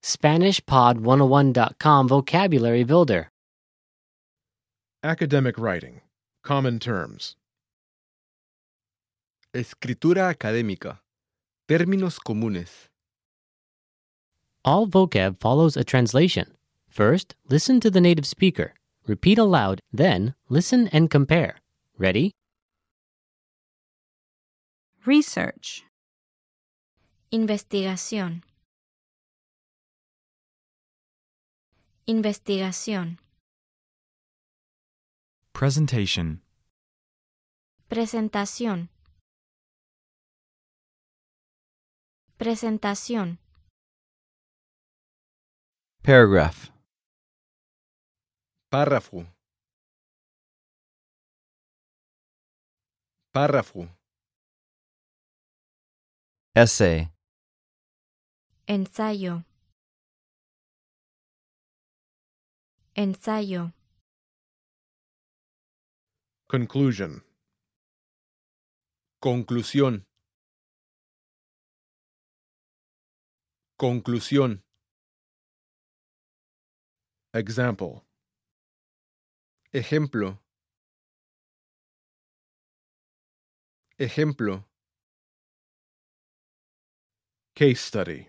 SpanishPod101.com Vocabulary Builder. Academic writing. Common terms. Escritura académica. Términos comunes. All vocab follows a translation. First, listen to the native speaker. Repeat aloud, then listen and compare. Ready? Research. Investigación. Investigación. Presentation. Presentación. Presentación. Paragraph. Párrafo. Párrafo. Essay. Ensayo. Ensayo. Conclusion. Conclusión. Conclusión. Example. Ejemplo. Ejemplo. Case study.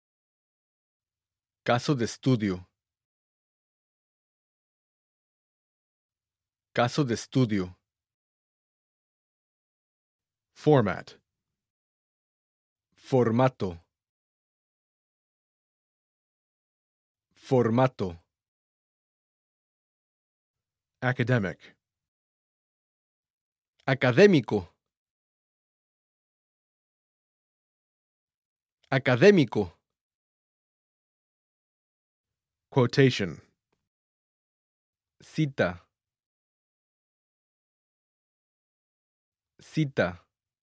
Caso de estudio. Caso de estudio. Format. Formato. Formato. Academic. Académico. Académico. Quotation. Cita. Cita.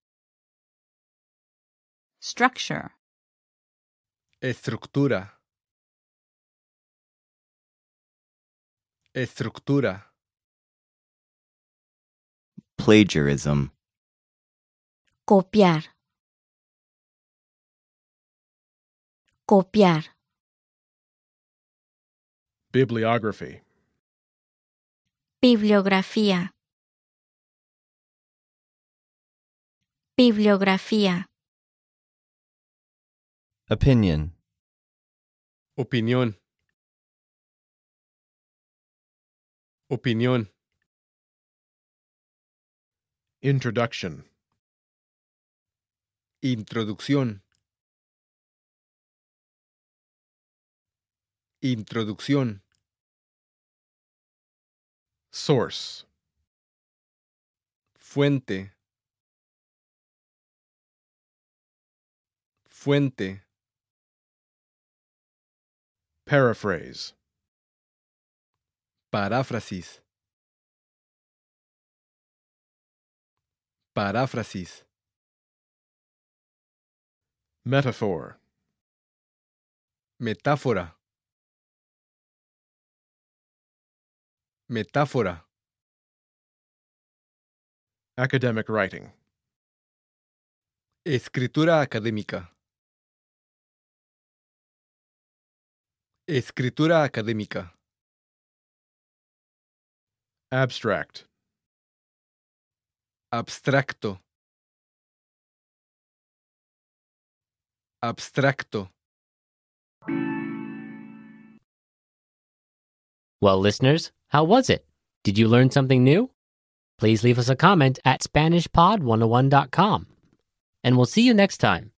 Structure. Estructura. Estructura. Plagiarism. Copiar. Copiar. Bibliography. Bibliografía. Bibliografía. Opinion. Opinión. Opinión. Introduction. Introducción. Introducción. Source. Fuente. Fuente. Paraphrase. Paráfrasis. Paráfrasis. Metaphor. Metáfora. Metáfora. Academic writing. Escritura académica. Escritura académica. Abstract. Abstracto. Abstracto. Well, listeners, how was it? Did you learn something new? Please leave us a comment at SpanishPod101.com. And we'll see you next time.